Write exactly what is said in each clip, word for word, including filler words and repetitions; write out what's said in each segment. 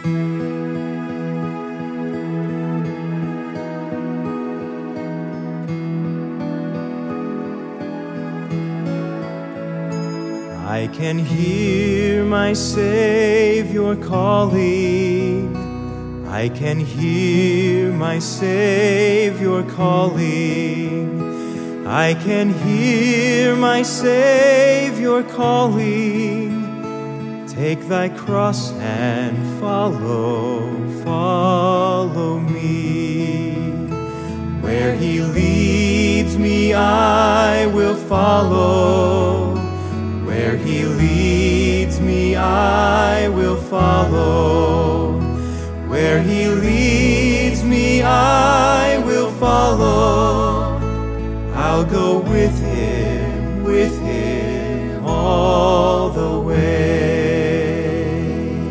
I can hear my Savior calling. I can hear my Savior calling. I can hear my Savior calling. Take thy cross and follow, follow me. Where he leads me, I will follow. Where he leads me, I will follow. Where he leads me, I will follow. I'll go with him, with him all the way.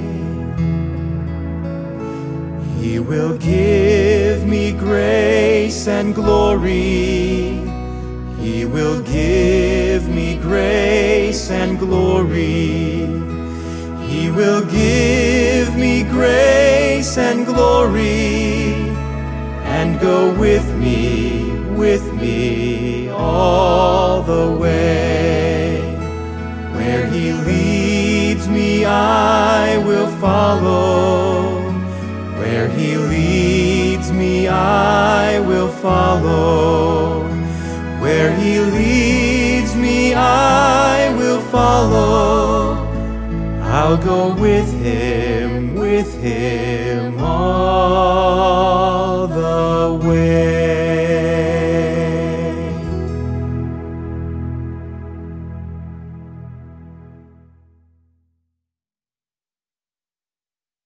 He will give me grace and glory. He will give me grace and glory. He will give me grace and glory, and go with me, with me all the way. Where he leads me, I will follow. Where he leads me, I will follow. Where he leads me, I will follow. I'll go with him, with him all the way.